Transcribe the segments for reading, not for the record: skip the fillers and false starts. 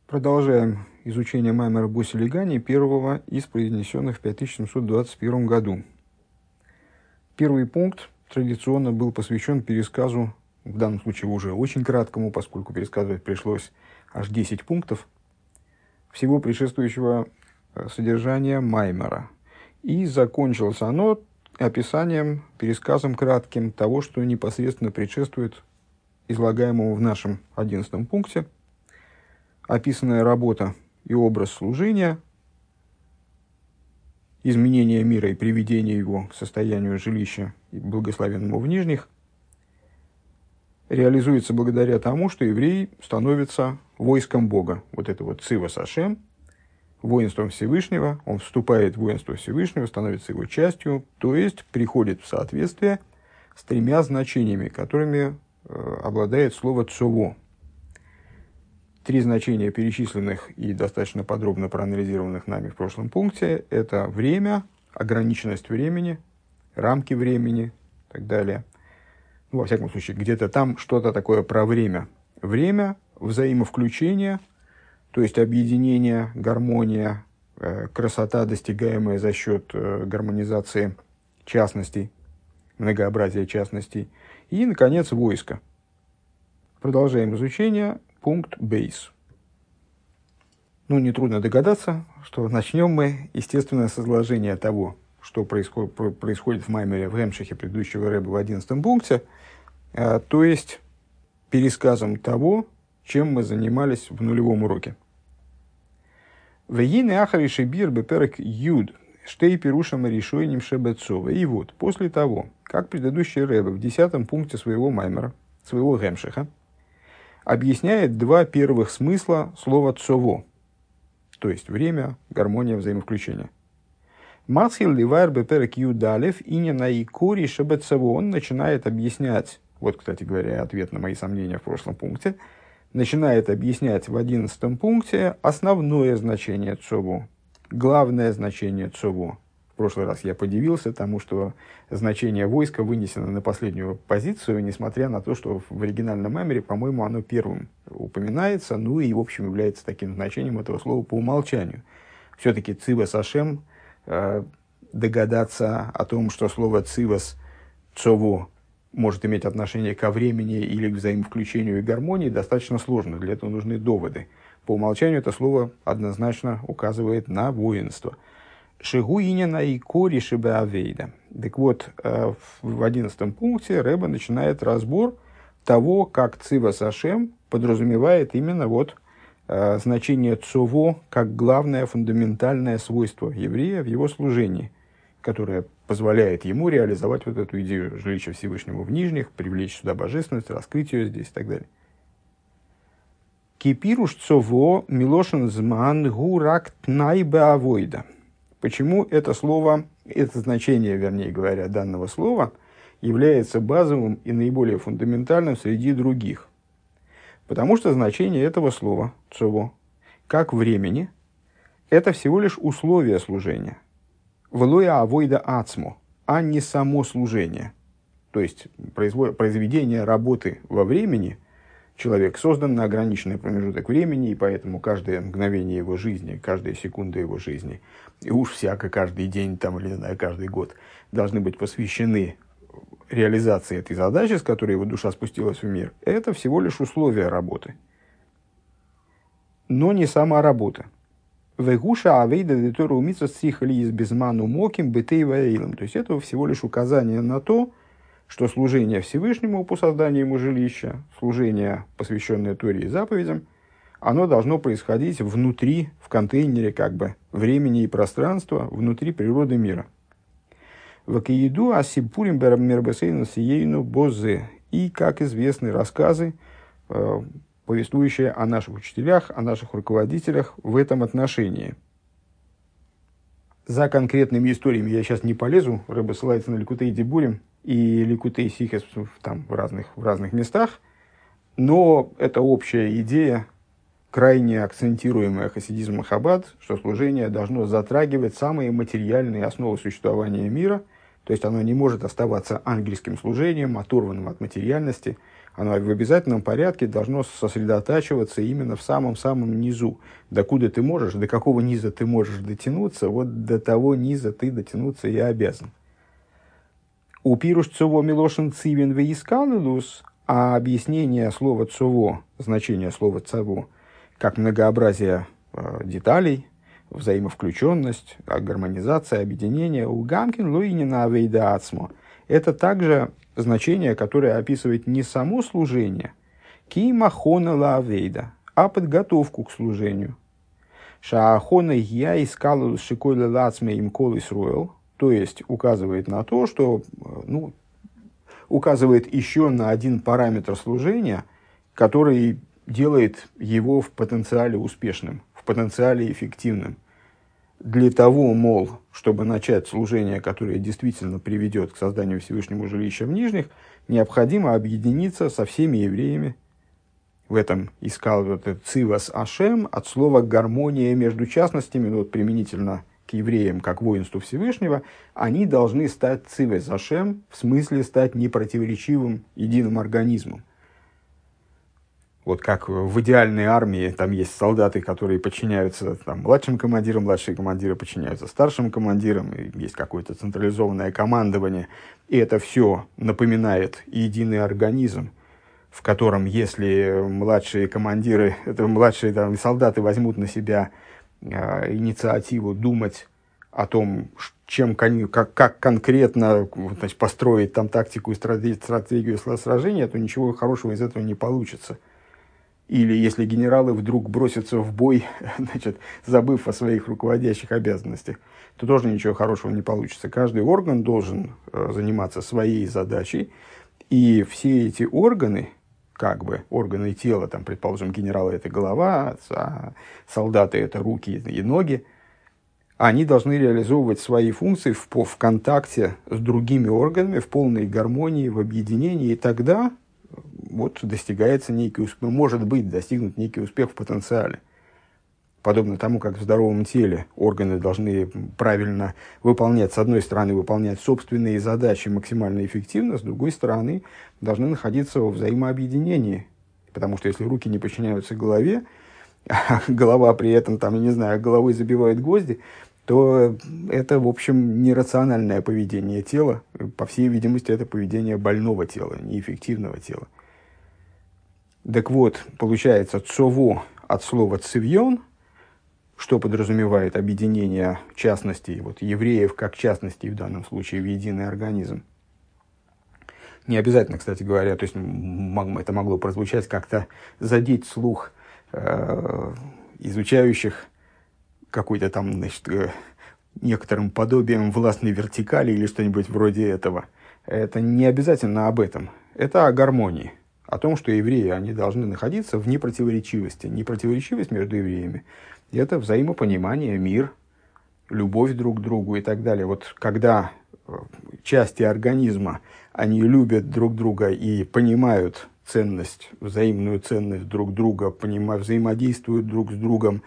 Продолжаем изучение Маймера Босилигани, первого из произнесенных в 5721 году. Первый пункт традиционно был посвящен пересказу, в данном случае уже очень краткому, поскольку пересказывать пришлось аж 10 пунктов, всего предшествующего содержания Маймера. И закончилось оно описанием, пересказом кратким того, что непосредственно предшествует излагаемому в нашем 11 пункте. Описанная работа и образ служения, изменение мира и приведение его к состоянию жилища благословенному в нижних, реализуется благодаря тому, что еврей становится войском Бога. Вот это вот Цивас Ашем, воинством Всевышнего, он вступает в воинство Всевышнего, становится его частью, то есть приходит в соответствие с тремя значениями, которыми обладает слово «цово». Три значения, перечисленных и достаточно подробно проанализированных нами в прошлом пункте, это время, ограниченность времени, рамки времени и так далее. Ну, во всяком случае, где-то там что-то такое про время. Время, взаимовключение, то есть объединение, гармония, красота, достигаемая за счет гармонизации частностей, многообразия частностей. И, наконец, войско. Продолжаем изучение. Пункт бейс. Нетрудно догадаться, что начнем мы, естественно, с изложения того, что происходит в Маймере в Гемшихе предыдущего рэба в 11 пункте, то есть пересказом того, чем мы занимались в нулевом уроке. И вот, после того, как предыдущий рэба в 10 пункте своего Маймера, своего Гемшиха, объясняет два первых смысла слова «цово», то есть время, гармония, взаимовключение. Мацхил ливайр беперек юдалев иня наикори шебецово. Он начинает объяснять, вот, кстати говоря, ответ на мои сомнения в прошлом пункте, начинает объяснять в 11 пункте основное значение «цово», главное значение «цово». В прошлый раз я подивился тому, что значение войска вынесено на последнюю позицию, несмотря на то, что в оригинальном Маймере, по-моему, оно первым упоминается, и, в общем, является таким значением этого слова по умолчанию. Все-таки «цивас Ашем», догадаться о том, что слово «цивас», «цово» может иметь отношение ко времени или к взаимовключению и гармонии, достаточно сложно. Для этого нужны доводы. По умолчанию это слово однозначно указывает на воинство. Шигуинина и кори шибеавейда. Так вот, в 11 пункте рэба начинает разбор того, как Цивас Ашем подразумевает именно значение цово как главное фундаментальное свойство еврея в его служении, которое позволяет ему реализовать вот эту идею жилища Всевышнего в нижних, привлечь сюда божественность, раскрыть ее здесь и так далее. Кипируш цово милошен зман гурак тнайбеавойда. Почему это слово, это значение, вернее говоря, данного слова является базовым и наиболее фундаментальным среди других? Потому что значение этого слова, цово, как времени, это всего лишь условие служения. Влоя авойда ацмо, а не само служение. То есть произведение работы во времени. Человек создан на ограниченный промежуток времени, и поэтому каждое мгновение его жизни, каждая секунда его жизни, и уж каждый день или каждый год должны быть посвящены реализации этой задачи, с которой его душа спустилась в мир. Это всего лишь условия работы, но не сама работа. Вегуша авейда детору умица сихали из безману моким бетей ваилом. То есть это всего лишь указание на то, что служение Всевышнему по созданию ему жилища, служение, посвященное Торе и заповедям, оно должно происходить внутри, в контейнере времени и пространства, внутри природы мира. Вакиеду асипурим бермербесейну сиейну бозе. И, как известны рассказы, повествующие о наших учителях, о наших руководителях в этом отношении. За конкретными историями я сейчас не полезу, рэба ссылается на Ликутей Дибурим и Ликутей Сихес в разных местах, но это общая идея, крайне акцентируемая хасидизмом Хаббад, что служение должно затрагивать самые материальные основы существования мира, то есть оно не может оставаться ангельским служением, оторванным от материальности, оно в обязательном порядке должно сосредотачиваться именно в самом-самом низу. Докуда ты можешь, до какого низа ты можешь дотянуться, вот до того низа ты дотянуться и обязан. У пируш цово милошин цивен веискалилус, а объяснение слова цово, значение слова цово, как многообразие деталей, взаимовключенность, гармонизация, объединение, у гамкин луинина авейда ацмо. Это также значение, которое описывает не само служение, кимахона лавейда, а подготовку к служению. Шаахона я искал шикойла лацме им колыс ройл, то есть указывает на то, что, указывает еще на один параметр служения, который делает его в потенциале успешным, в потенциале эффективным. Для того, мол, чтобы начать служение, которое действительно приведет к созданию Всевышнему жилища в Нижних, необходимо объединиться со всеми евреями. В этом искал вот этот цивас ашем от слова гармония между частностями, вот применительно к евреям, как воинству Всевышнего, они должны стать цивас ашем, в смысле стать непротиворечивым единым организмом. Вот как в идеальной армии, там есть солдаты, которые подчиняются младшим командирам, младшие командиры подчиняются старшим командирам, и есть какое-то централизованное командование, и это все напоминает единый организм, в котором, если младшие командиры, младшие солдаты возьмут на себя инициативу думать о том, как конкретно построить там тактику и стратегию сражения, то ничего хорошего из этого не получится. Или если генералы вдруг бросятся в бой, забыв о своих руководящих обязанностях, то тоже ничего хорошего не получится. Каждый орган должен заниматься своей задачей, и все эти органы, органы тела, предположим, генералы – это голова, а солдаты – это руки и ноги, они должны реализовывать свои функции в контакте с другими органами, в полной гармонии, в объединении, и тогда достигается некий успех, может быть достигнут некий успех в потенциале. Подобно тому, как в здоровом теле органы должны правильно выполнять, с одной стороны, выполнять собственные задачи максимально эффективно, с другой стороны, должны находиться во взаимообъединении. Потому что если руки не подчиняются голове, а голова при этом, головой забивает гвозди, то это, в общем, нерациональное поведение тела. По всей видимости, это поведение больного тела, неэффективного тела. Так вот, получается, цово от слова цивьон, что подразумевает объединение частностей, евреев как частностей в данном случае в единый организм. Не обязательно, кстати говоря, то есть это могло прозвучать как-то задеть слух изучающих какой-то некоторым подобием властной вертикали или что-нибудь вроде этого. Это не обязательно об этом. Это о гармонии. О том, что евреи, они должны находиться в непротиворечивости. Непротиворечивость между евреями – это взаимопонимание, мир, любовь друг к другу и так далее. Когда части организма, они любят друг друга и понимают ценность, взаимную ценность друг друга, взаимодействуют друг с другом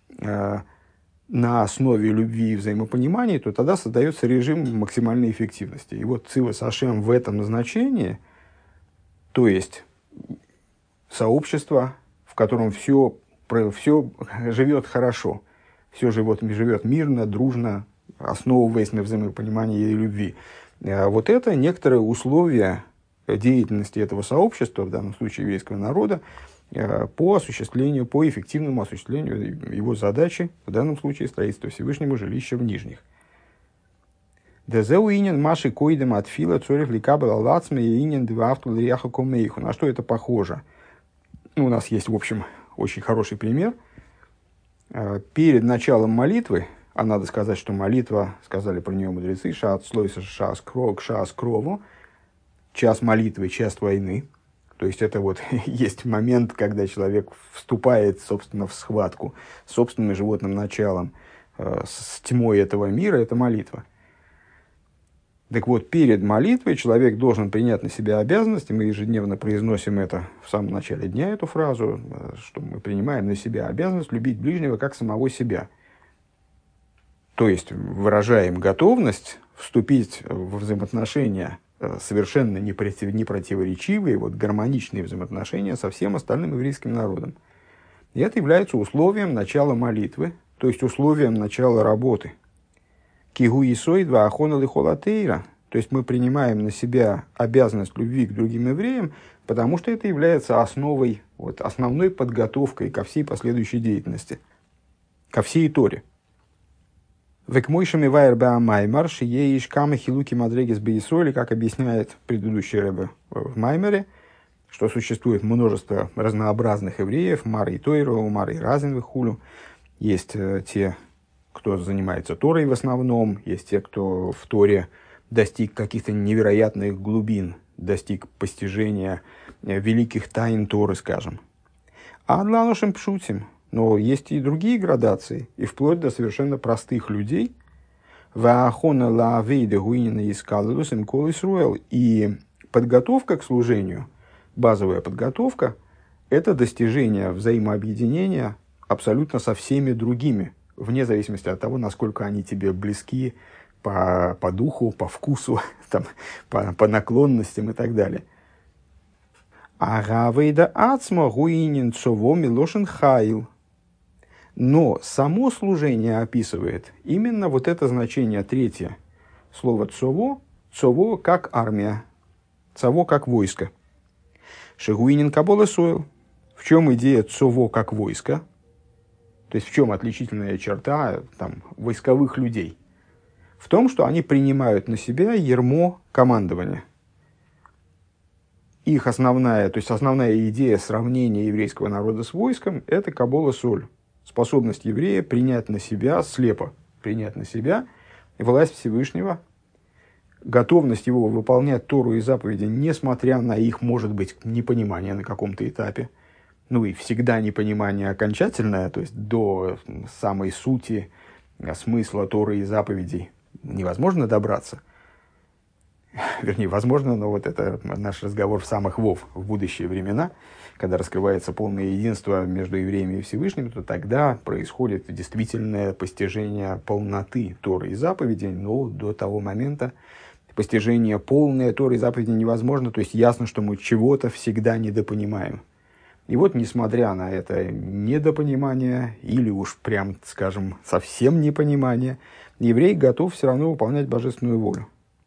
на основе любви и взаимопонимания, то тогда создается режим максимальной эффективности. И цивас ашем в этом значении, то есть сообщество, в котором все живет хорошо, все живет мирно, дружно, основываясь на взаимопонимании и любви. Это некоторые условия деятельности этого сообщества, в данном случае еврейского народа, по эффективному осуществлению его задачи, в данном случае строительство Всевышнему жилища в Нижних. На что это похоже? У нас есть, в общем, очень хороший пример. Перед началом молитвы, а надо сказать, что молитва, сказали про нее мудрецы, шаат слойса шаас крову, час молитвы, час войны. То есть это есть момент, когда человек вступает, собственно, в схватку с собственным животным началом, с тьмой этого мира, это молитва. Так перед молитвой человек должен принять на себя обязанности, мы ежедневно произносим это в самом начале дня, эту фразу, что мы принимаем на себя обязанность любить ближнего как самого себя. То есть выражаем готовность вступить в взаимоотношения совершенно не противоречивые, вот, гармоничные взаимоотношения со всем остальным еврейским народом. И это является условием начала молитвы, то есть условием начала работы. Кигу исой два ахона лихолатейра. То есть мы принимаем на себя обязанность любви к другим евреям, потому что это является основой, вот, основной подготовкой ко всей последующей деятельности, ко всей Торе. Векмойшами вайр баамаймар шиеиш камы хилуки мадрегис бейсоли, как объясняет предыдущий рэбе в Маймере, что существует множество разнообразных евреев, мары и тойру, мары и разин хулю. Есть те, кто занимается Торой в основном, есть те, кто в Торе достиг каких-то невероятных глубин, достиг постижения великих тайн Торы, скажем. А для нашим пшутим, но есть и другие градации, и вплоть до совершенно простых людей. И подготовка к служению, базовая подготовка, это достижение взаимообъединения абсолютно со всеми другими, вне зависимости от того, насколько они тебе близки по духу, по вкусу, там, по наклонностям и так далее. Но само служение описывает именно вот это значение третье. Слово «цово», «цово» как армия, «цово» как войско. Шегуинин кабола сойл. В чем идея «цово» как войско? То есть в чем отличительная черта там, войсковых людей? В том, что они принимают на себя ярмо командования. Их основная идея сравнения еврейского народа с войском – это кабола соль. Способность еврея принять на себя, слепо принять на себя власть Всевышнего, готовность его выполнять Тору и заповеди, несмотря на их, может быть, непонимание на каком-то этапе. Ну и всегда непонимание окончательное, то есть до самой сути, смысла Торы и заповедей невозможно добраться. Вернее, возможно, но вот это наш разговор в самых вов, в будущие времена, когда раскрывается полное единство между евреями и Всевышним, то тогда происходит действительное постижение полноты Торы и заповедей, но до того момента постижение полной Торы и заповедей невозможно, то есть ясно, что мы чего-то всегда недопонимаем. И вот, несмотря на это недопонимание, или уж прям, скажем, совсем непонимание, еврей готов все равно выполнять божественную волю.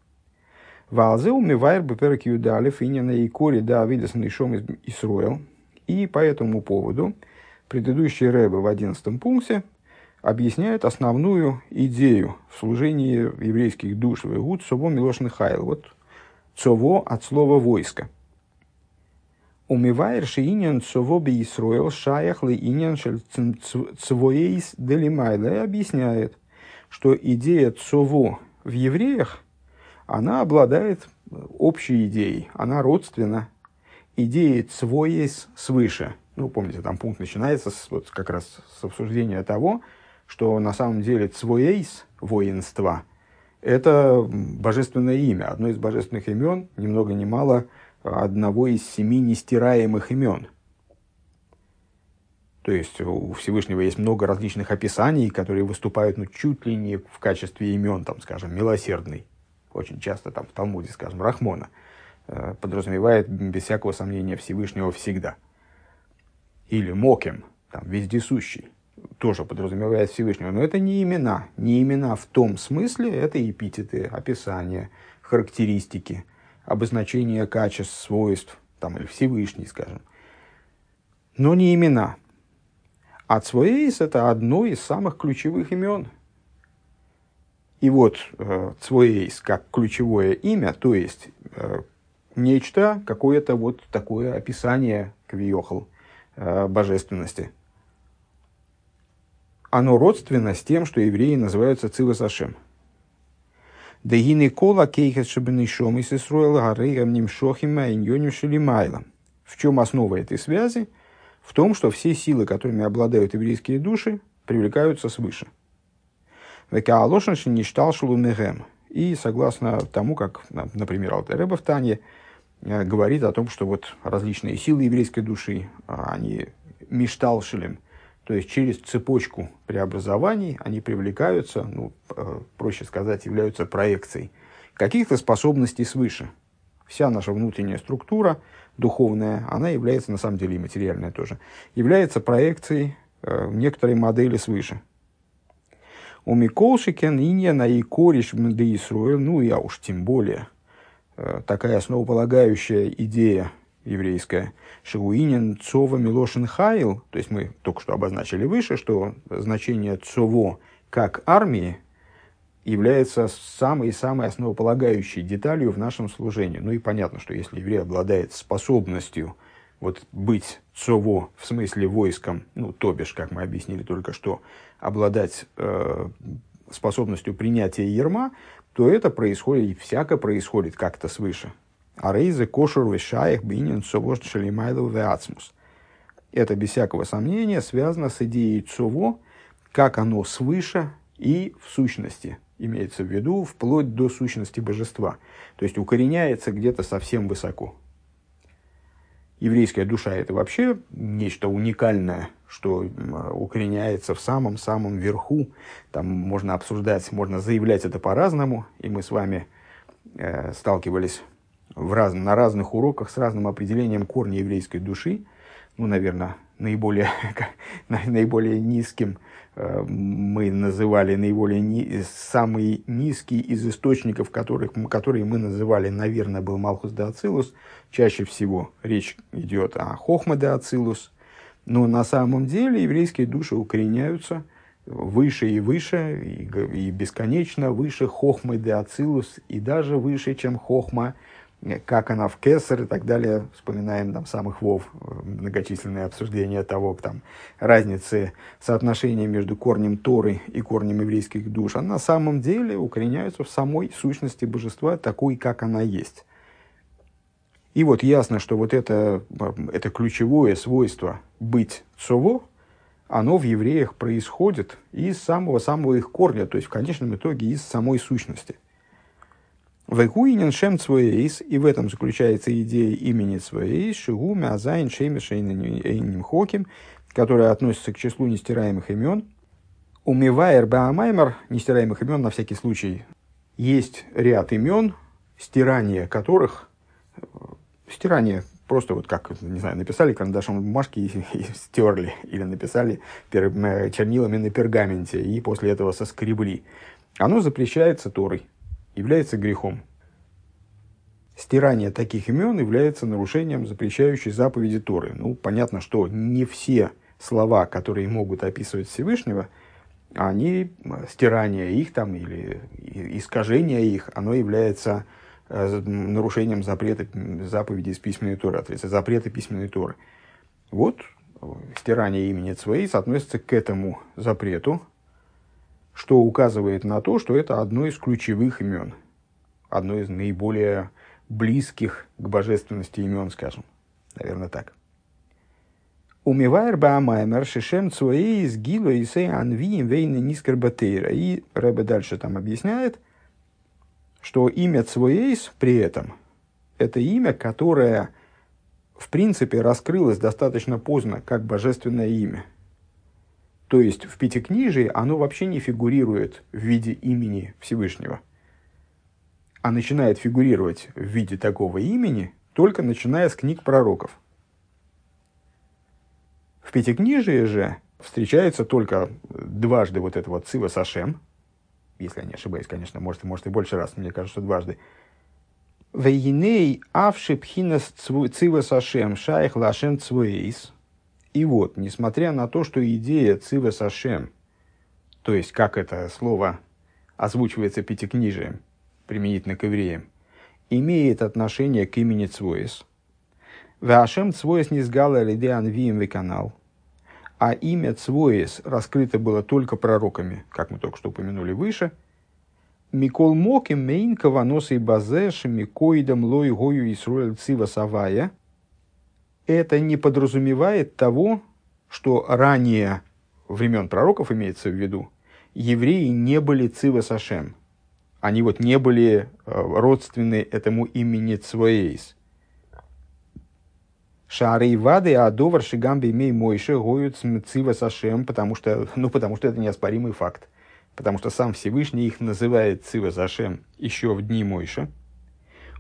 И по этому поводу предыдущий рэбе в 11 пункте объясняет основную идею в служении еврейских душ. Вот цово от слова войско. Умивайр шиинен цово би Исроэл шаях ли инен шель цвоейс делимайла объясняет, что идея цово в евреях, она обладает общей идеей, она родственна идее цвоейс свыше. Ну, помните, там пункт начинается вот как раз с обсуждения того, что на самом деле цвоейс, воинство, это божественное имя, одно из божественных имен, ни много ни мало, одного из 7 нестираемых имен. То есть у Всевышнего есть много различных описаний, которые выступают чуть ли не в качестве имен, там, скажем, милосердный. Очень часто там в Талмуде, скажем, Рахмона подразумевает без всякого сомнения Всевышнего всегда. Или Мокем, там, вездесущий, тоже подразумевает Всевышнего. Но это не имена. Не имена в том смысле, это эпитеты, описания, характеристики, обозначение качеств, свойств, там, или Всевышний, скажем. Но не имена. А Цвоейс – это одно из самых ключевых имен. И вот Цвоейс как ключевое имя, то есть нечто, какое-то вот такое описание квиохал божественности. Оно родственно с тем, что евреи называются Цивас Ашем. Дегины кола кейхет шабенишом из Исруэла гарейгам нимшохима иньоним шелимайла. В чем основа этой связи? В том, что все силы, которыми обладают еврейские души, привлекаются свыше. И согласно тому, как, например, Алтер Ребе в Тане говорит о том, что вот различные силы еврейской души, они мишталшилем, то есть через цепочку преобразований они привлекаются, проще сказать, являются проекцией каких-то способностей свыше. вся наша внутренняя структура духовная, она является, на самом деле и материальная тоже, является проекцией некоторой модели свыше. У Миколшикен инья на икориш мды Исруэль, ну я уж тем более, такая основополагающая идея еврейская, шигуинен цова милошин хайл, то есть мы только что обозначили выше, что значение цово как армии является самой-самой основополагающей деталью в нашем служении. Ну и понятно, что если еврей обладает способностью вот быть цово, в смысле войском, ну, то бишь, как мы объяснили только что, обладать способностью принятия ярма, то это происходит, и всяко происходит как-то свыше. Арейзе кошер вешаях бинин цово шелимайлу веацмус. Это, без всякого сомнения, связано с идеей цово, как оно свыше и в сущности. Имеется в виду вплоть до сущности божества. То есть укореняется где-то совсем высоко. Еврейская душа – это вообще нечто уникальное, что укореняется в самом-самом верху. Там можно обсуждать, можно заявлять это по-разному. И мы с вами сталкивались на разных уроках с разным определением корня еврейской души. Ну, наверное, наиболее низким мы называли самый низкий из источников, которые мы называли, наверное, был Малхус де Ацилус. Чаще всего речь идет о Хохма де Ацилус. Но на самом деле еврейские души укореняются выше и выше, и бесконечно выше Хохмы де Ацилус, и даже выше, чем Хохма, как она в Кесар и так далее. Вспоминаем там самых Вов, многочисленные обсуждения того, там, разницы соотношения между корнем Торы и корнем еврейских душ. А на самом деле укореняются в самой сущности божества, такой, как она есть. И вот ясно, что вот это ключевое свойство быть цово, оно в евреях происходит из самого их корня, то есть в конечном итоге из самой сущности. Векуинен шем цвоэйс, и в этом заключается идея имени цвоэйс, шигу мязайн шемеш эйним хоким, которая относится к числу нестираемых имен. Умивайер баамаймер, нестираемых имен на всякий случай, есть ряд имен, стирание которых, стирание просто вот как, не знаю, написали карандашом в бумажке и стерли, или написали чернилами на пергаменте и после этого соскребли. Оно запрещается Торой, является грехом. Стирание таких имен является нарушением запрещающей заповеди Торы. Ну, понятно, что не все слова, которые могут описывать Всевышнего, стирание их там или искажение их, оно является нарушением запрета заповеди из письменной Торы, запрета письменной Торы. Вот стирание имени Цвоэйс относится к этому запрету, что указывает на то, что это одно из ключевых имен, одно из наиболее близких к божественности имен, скажем. Наверное, так. Умивайр баамаймер шишем цвоэйс гило и сей анвиим вейны нискербатейра. И Ребе дальше там объясняет, что имя Цвоэйс при этом это имя, которое в принципе раскрылось достаточно поздно как божественное имя. То есть в Пятикнижии оно вообще не фигурирует в виде имени Всевышнего, а начинает фигурировать в виде такого имени только начиная с книг пророков. В Пятикнижии же встречается только дважды вот это вот Цива Сашем, если я не ошибаюсь, конечно, может и больше раз, мне кажется, что дважды. Вейней авши пхинас Цива Сашем шайх лашем Цвоэйс. И вот, несмотря на то, что идея Цива Сашем, то есть как это слово озвучивается Пятикнижием, применительно к евреям, имеет отношение к имени Цвоэйс. Вашем Цвоэйс низгала лиде анвиим веканал. А имя Цвоэйс раскрыто было только пророками, как мы только что упомянули выше. Микол моким мейн каваносы базеш микоидам лой гою Исруэль Цива Савая. Это не подразумевает того, что ранее, времен пророков имеется в виду, евреи не были Цива Сашем. Они вот не были родственны этому имени Цвоэйс. Шары вады адовар шигамби мей мойше гоют Цива Сашем, потому что это неоспоримый факт. Потому что сам Всевышний их называет Цива Сашем еще в дни Мойше.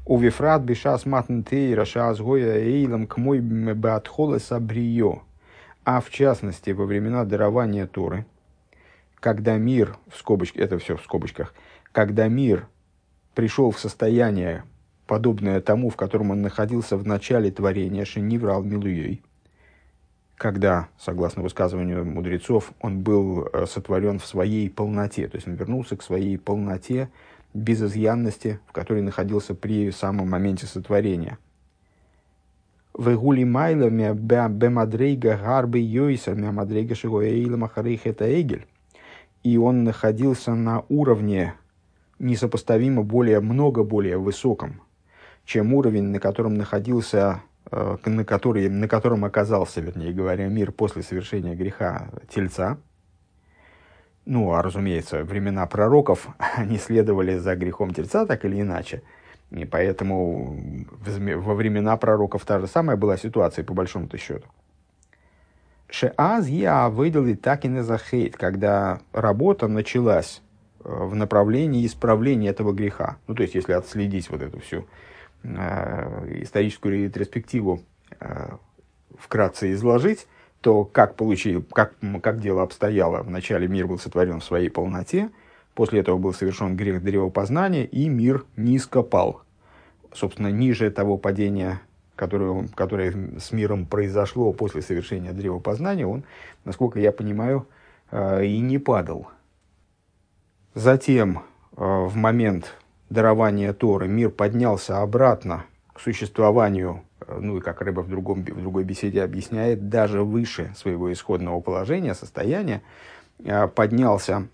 Увифрат бешас матнтей рашас гоя эйлам к мой беатхолы сабрио. А в частности, во времена дарования Торы, когда мир, в скобочках, это все в скобочках, когда мир пришел в состояние, подобное тому, в котором он находился в начале творения, шениврал милуей, когда, согласно высказыванию мудрецов, он был сотворен в своей полноте, то есть он вернулся к своей полноте, без изъянности, в которой находился при самом моменте сотворения. «Вегули майла бемадрейга гарбы йойсер мямадрейга шигоэйла махарейх это эгель». И он находился на уровне несопоставимо много более высоком, чем уровень, на котором находился, на котором оказался, вернее говоря, мир после совершения греха Тельца. Ну, а разумеется, времена пророков, они следовали за грехом Тельца, так или иначе. И поэтому во времена пророков та же самая была ситуация, по большому-то счету. Шеаз я выдали так и не захейт, когда работа началась в направлении исправления этого греха. Ну, то есть, если отследить вот эту всю историческую ретроспективу вкратце изложить, то как дело обстояло. Вначале мир был сотворен в своей полноте, после этого был совершен грех древопознания, и мир низко пал. Собственно, ниже того падения, которое с миром произошло после совершения древопознания, он, насколько я понимаю, и не падал. Затем, в момент дарования Торы, мир поднялся обратно к существованию, ну и как Рэбе в другой беседе объясняет, даже выше своего исходного положения, состояния, поднялся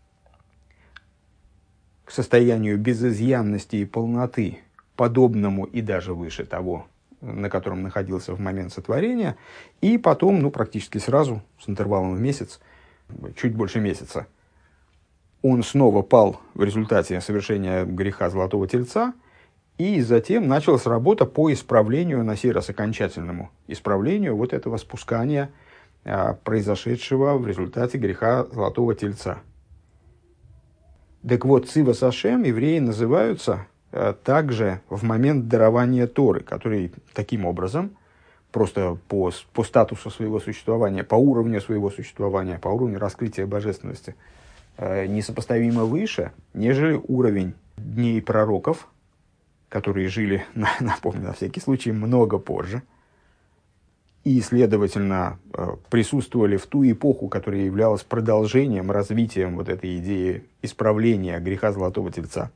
к состоянию безызъянности и полноты, подобному и даже выше того, на котором находился в момент сотворения, и потом, ну, практически сразу, с интервалом в месяц, чуть больше месяца, он снова пал в результате совершения греха Золотого Тельца, и затем началась работа по исправлению, на сей раз окончательному исправлению вот этого спускания, произошедшего в результате греха Золотого Тельца. Так вот, Цивас Ашем евреи называются также в момент дарования Торы, который таким образом, просто по статусу своего существования, по уровню своего существования, по уровню раскрытия божественности, несопоставимо выше, нежели уровень дней пророков, которые жили, напомню, на всякий случай, много позже, и, следовательно, присутствовали в ту эпоху, которая являлась продолжением, развитием вот этой идеи исправления греха Золотого Тельца.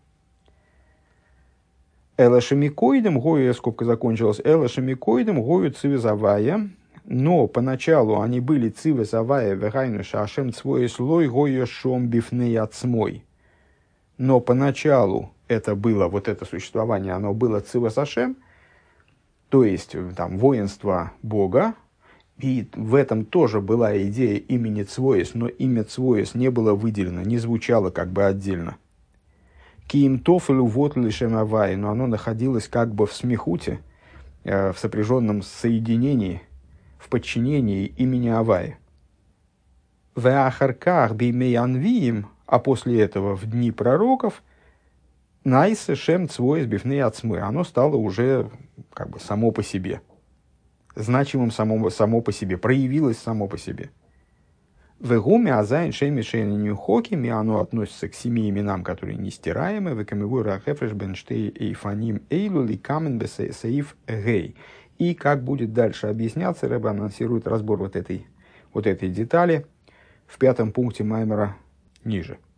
Элашемикоидом гою, скобка закончилась, элашемикоидом гою цивизавая, но поначалу они были цивизавая вегайну шашем цвой слой гою шом бифней отсмой. Но поначалу это было, вот это существование, оно было цивизашем, то есть там воинство Бога, и в этом тоже была идея имени Цвоес, но имя Цвоес не было выделено, не звучало как бы отдельно. Киим тофелю вот лишем авай, но оно находилось как бы в смехуте, в сопряженном соединении, в подчинении имени Авай. В ахарках бимей анвиим, а после этого в дни пророков, найсе шем цвоес бифней ацмы, оно стало уже как бы само по себе, значимым само по себе, проявилось само по себе. В гуме азайн шеми шейни нюхокими, оно относится к 7 именам, которые нестираемы. В камеву рахефреш бенштей эйфаним эйлу ли камен бесейф гей. И как будет дальше объясняться, Рэбе анонсирует разбор вот этой детали в 5 пункте Маймера ниже.